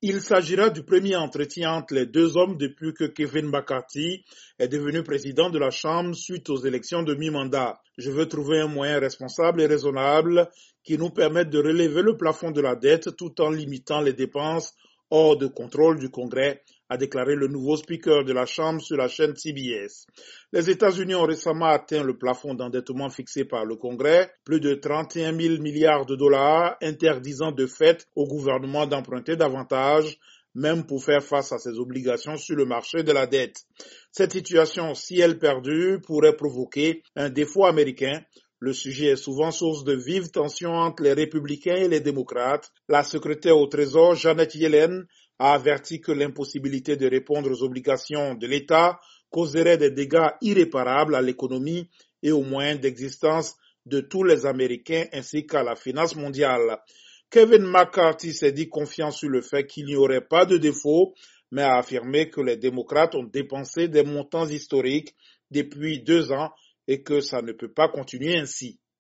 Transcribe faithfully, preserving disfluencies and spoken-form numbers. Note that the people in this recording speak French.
Il s'agira du premier entretien entre les deux hommes depuis que Kevin McCarthy est devenu président de la Chambre suite aux élections de mi-mandat. Je veux trouver un moyen responsable et raisonnable qui nous permette de relever le plafond de la dette tout en limitant les dépenses hors de contrôle du Congrès, a déclaré le nouveau speaker de la Chambre sur la chaîne C B S. Les États-Unis ont récemment atteint le plafond d'endettement fixé par le Congrès, plus de trente et un mille milliards de dollars, interdisant de fait au gouvernement d'emprunter davantage, même pour faire face à ses obligations sur le marché de la dette. Cette situation, si elle perdure, pourrait provoquer un défaut américain. Le sujet est souvent source de vives tensions entre les républicains et les démocrates. La secrétaire au Trésor, Janet Yellen, a averti que l'impossibilité de répondre aux obligations de l'État causerait des dégâts irréparables à l'économie et aux moyens d'existence de tous les Américains ainsi qu'à la finance mondiale. Kevin McCarthy s'est dit confiant sur le fait qu'il n'y aurait pas de défaut, mais a affirmé que les démocrates ont dépensé des montants historiques depuis deux ans et que ça ne peut pas continuer ainsi.